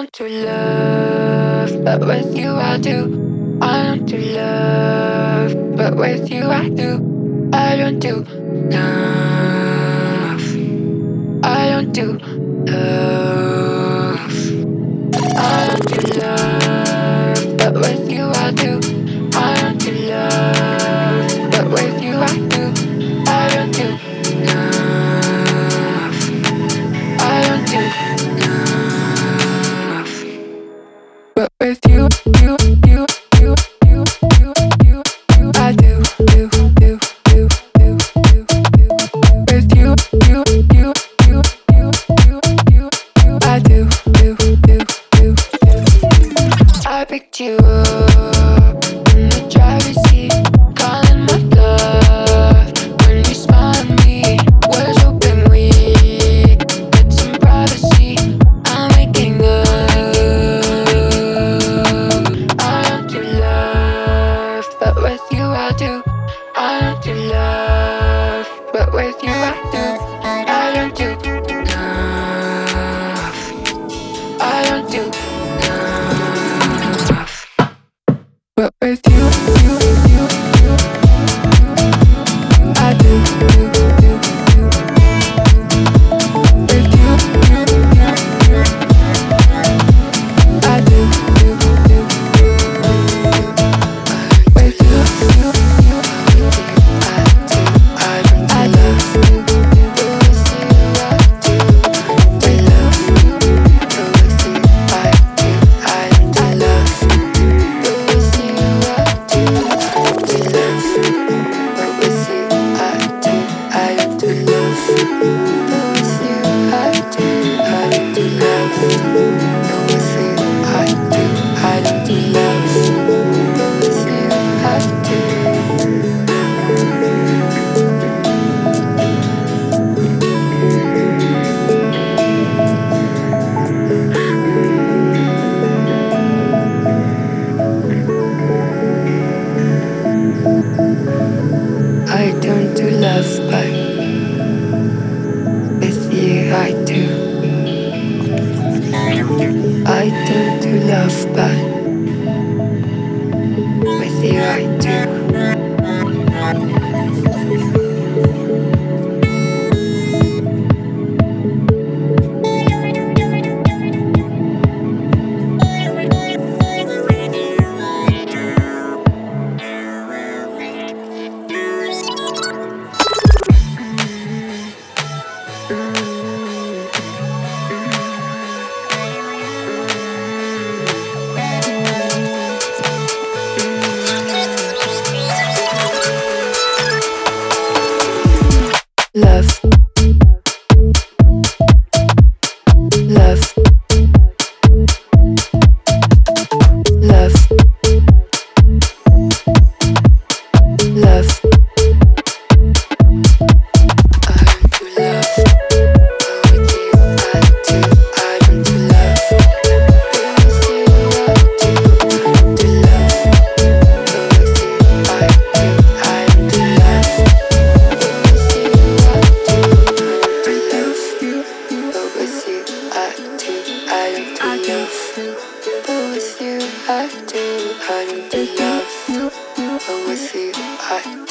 don't do love, but with you I do. I don't do love, but with you I do. I don't do love. I don't do love. I don't do love, but with you I do. I don't do love, but with you I do. I don't do love. I don't do love, but with you, you, you, you, you, you, you, you, I do, do, do, do, do, do, do. With you, you, you, you, you, you, you, you, I do, do, do, do, do. I picked you up in the driver's seat, calling my bluff when you smile at me. Words open weak, get some privacy. I'm making love. I don't do love, but with you I do. I don't do love, but with you I do. I don't do love. I don't do love, but with you, you, you, you, I do, do, do, do. With you, you, you, you, I do, do, do, do. With you, you, you, you, I do, I love you. With you, I do, I love you. With you, I do, I love you. With you, I do, I love you. With you, I do, I love you. With you, I do, I love you. With you, I do, I love you. With you, I don't do love, but with you I do. I don't do love, but with you I do. Love, love, love, love. I do love you, but with you I